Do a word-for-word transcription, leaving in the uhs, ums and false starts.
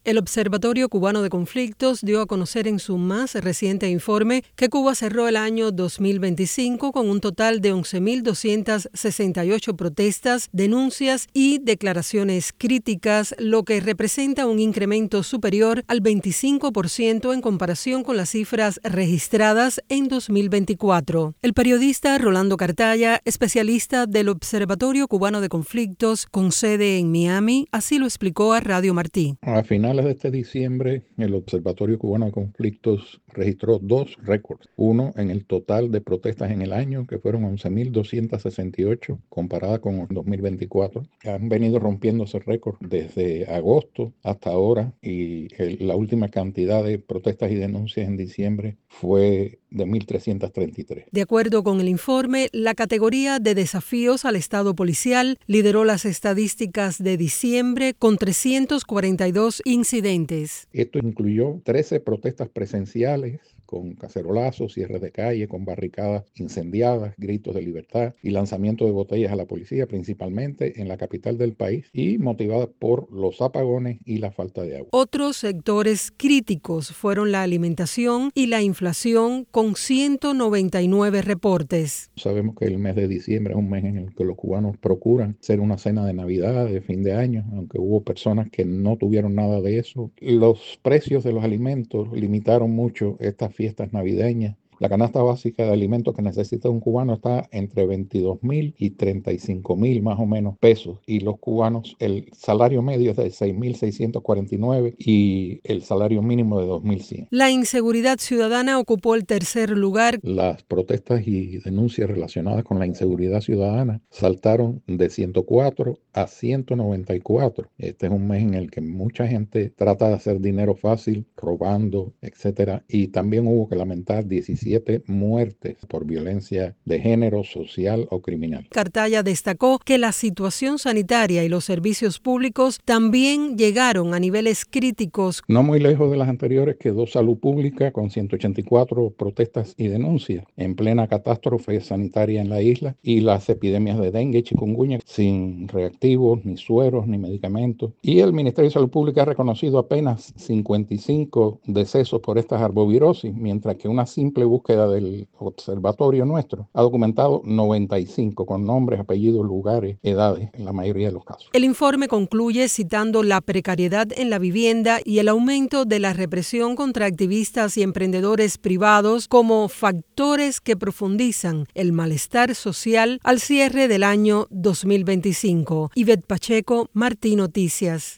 El Observatorio Cubano de Conflictos dio a conocer en su más reciente informe que Cuba cerró el año dos mil veinticinco con un total de once mil doscientas sesenta y ocho protestas, denuncias y declaraciones críticas, lo que representa un incremento superior al veinticinco por ciento en comparación con las cifras registradas en dos mil veinticuatro. El periodista Rolando Cartaya, especialista del Observatorio Cubano de Conflictos con sede en Miami, así lo explicó a Radio Martí. A finales de este diciembre, el Observatorio Cubano de Conflictos registró dos récords. Uno en el total de protestas en el año, que fueron once mil doscientas sesenta y ocho, comparada con dos mil veinticuatro. Han venido rompiendo ese récord desde agosto hasta ahora, y el, la última cantidad de protestas y denuncias en diciembre fue de mil trescientas treinta y tres. De acuerdo con el informe, la categoría de desafíos al Estado policial lideró las estadísticas de diciembre con trescientos cuarenta y dos incidentes. Esto incluyó trece protestas presenciales con cacerolazos, cierres de calle, con barricadas incendiadas, gritos de libertad y lanzamiento de botellas a la policía, principalmente en la capital del país, y motivadas por los apagones y la falta de agua. Otros sectores críticos fueron la alimentación y la inflación, con ciento noventa y nueve reportes. Sabemos que el mes de diciembre es un mes en el que los cubanos procuran hacer una cena de Navidad, de fin de año, aunque hubo personas que no tuvieron nada de eso. Los precios de los alimentos limitaron mucho estas fiestas navideñas. La canasta básica de alimentos que necesita un cubano está entre veintidós mil y treinta y cinco mil más o menos pesos, y los cubanos, el salario medio es de seis mil seiscientos cuarenta y nueve y el salario mínimo de dos mil cien. La inseguridad ciudadana ocupó el tercer lugar. Las protestas y denuncias relacionadas con la inseguridad ciudadana saltaron de ciento cuatro a ciento noventa y cuatro. Este es un mes en el que mucha gente trata de hacer dinero fácil, robando, etcétera, y también hubo que lamentar diecisiete muertes por violencia de género, social o criminal. Cartaya destacó que la situación sanitaria y los servicios públicos también llegaron a niveles críticos. No muy lejos de las anteriores quedó Salud Pública con ciento ochenta y cuatro protestas y denuncias en plena catástrofe sanitaria en la isla, y las epidemias de dengue y chikungunya sin reactivos, ni sueros, ni medicamentos. Y el Ministerio de Salud Pública ha reconocido apenas cincuenta y cinco decesos por estas arbovirosis, mientras que una simple búsqueda del observatorio nuestro ha documentado noventa y cinco con nombres, apellidos, lugares, edades en la mayoría de los casos. El informe concluye citando la precariedad en la vivienda y el aumento de la represión contra activistas y emprendedores privados como factores que profundizan el malestar social al cierre del año dos mil veinticinco. Ivette Pacheco, Martí Noticias.